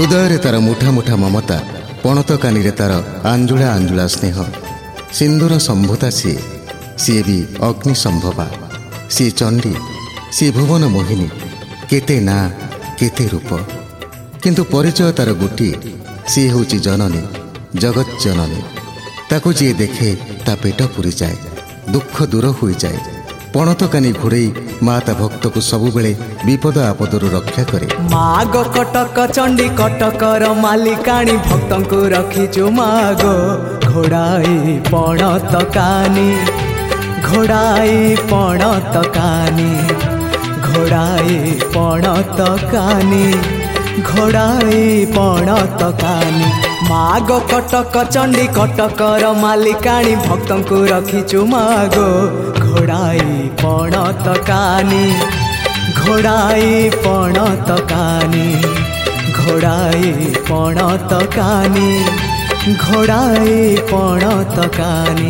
ହୃଦୟରେ ତାର ମୁଠା ମୁଠା ମମତା, ପଣତ କାନିରେ ତାର ଆଞ୍ଜୁଳା ଆଞ୍ଜୁଳା ସ୍ନେହ। ସିନ୍ଦୁର ସମ୍ଭୁତା ସିଏ ବି ଅଗ୍ନି ସମ୍ଭବା। ସିଏ ଚଣ୍ଡୀ, ସିଏ ଭୁବନ ମୋହିନୀ, କେତେ ନାଁ କେତେ ରୂପ, କିନ୍ତୁ ପରିଚୟ ତାର ଗୋଟିଏ, ସିଏ ହେଉଛି ଜନନୀ, ଜଗତ୍ ଜନନୀ। ତାକୁ ଯିଏ ଦେଖେ ତା ପେଟ ପୁରିଯାଏ, ଦୁଃଖ ଦୂର ହୋଇଯାଏ। ପଣତକାନି ଘୋଡ଼େଇ ମା ତା ଭକ୍ତକୁ ସବୁବେଳେ ବିପଦ ଆପଦରୁ ରକ୍ଷା କରେ। ମାଗ କଟକ ଚଣ୍ଡୀ କଟକର ମାଲିକାଣୀ, ଭକ୍ତଙ୍କୁ ରଖିଛୁ ମାଗ ଘୋଡ଼ାଇ ପଣତକାନି, ଘୋଡ଼ାଇ ପଣତକାନି, ଘୋଡ଼ାଇ ପଣତକାନି, ଘୋଡ଼ାଇ ପଣତକାନି। ମାଗ କଟକ ଚଣ୍ଡୀ କଟକର ମାଲିକାଣୀ, ଭକ୍ତଙ୍କୁ ରଖିଛୁ ମାଗ ଘୋଡ଼ାଇ ପଣତକାନି, ଘୋଡ଼ାଇ ପଣତକାନି, ଘୋଡ଼ାଇ ପଣତକାନି, ଘୋଡ଼ାଇ ପଣତକାନି।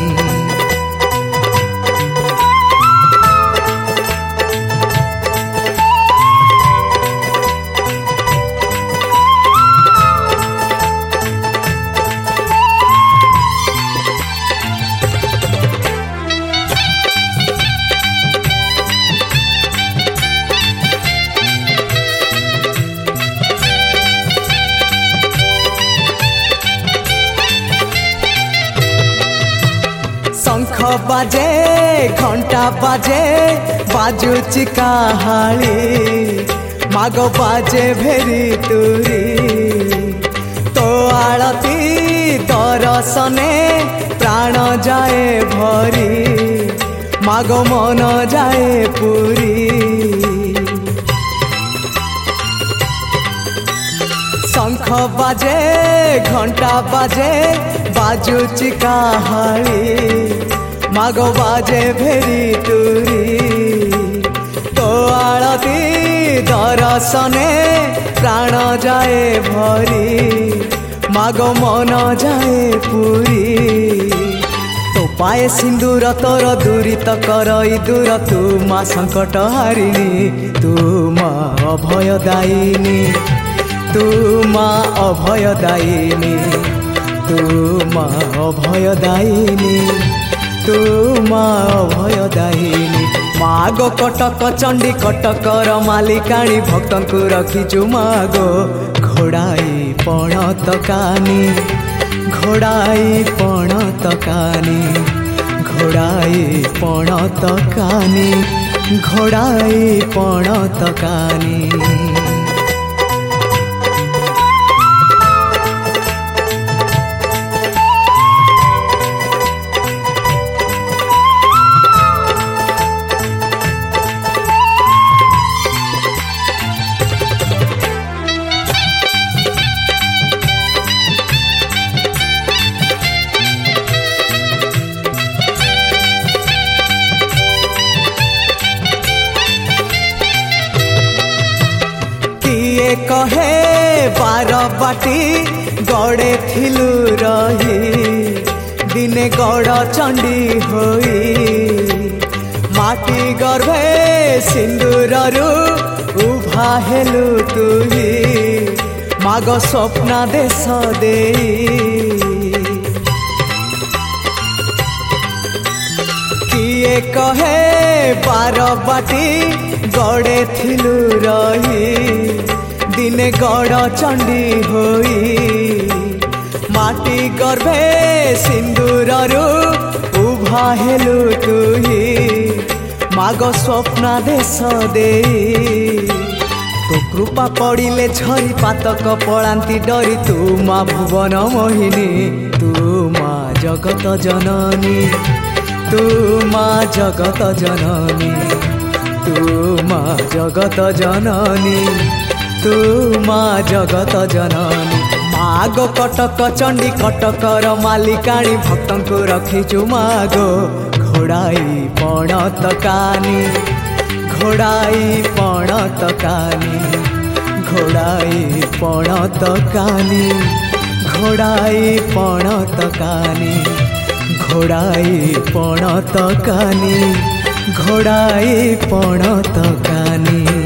शंख बाजे घंटा बाजे बाजुची काहाळी, माग बाजे भेरी तुरी, तो आळती दर्शने प्राण जाए भरी, माग मन जाए पुरी। शंख बाजे घंटा बाजे बाजुची काहाळी, माग बाजे भेरी तुरी, तो आळती दर्शने प्राण जाए भरी, माग मन जाए पुरी। तो पाए सिंदूर तोर दूरित करई दूर, तू माँ संकट हारिणी, तू माँ अभयदायिनी, तू माँ अभयदायिनी, तू माँ अभयदायिनी, तू माँ अभयदायिनी। माग कटक चंडी कटकर मालिकाणी, भक्तଙ୍କୁ रखिछु माग घोड़ाई पणतकानी, घोड़ाई पणतकानी, घोड़ाई पणतकानी, घोड़ाई पणतकानी। कहे बारबाटी गड़े थिलु रही, दिने गड़ चंडी होई, माटी गर्भे सिंदूररू उभा हेलु तुही, माग स्वप्ना देश देई। किए कहे बारबाटी गड़े थिलु रही, दिने गड़ चंडी होई, माटी गर्भे सिंदूररू उभा हेलु तुही, माग स्वप्ना देश देई। तो कृपा पड़िले झरी पातक पड़ांती डरी, तू माँ भुवन मोहिनी, तू माँ जगत जननी, तू माँ जगत जननी, तू माँ जगत जननी, तू माँ जगत जननी। माग कटक चंडी कटकर मालिकाणी, भक्तଙ୍କୁ रखिछु माग घोड़ाई पणतकानी, घोड़ाई पणतकानी, घोड़ाई पणतकानी, घोड़ाई पणतकानी, घोड़ाई पणतकानी, घोड़ाई पणतकानी।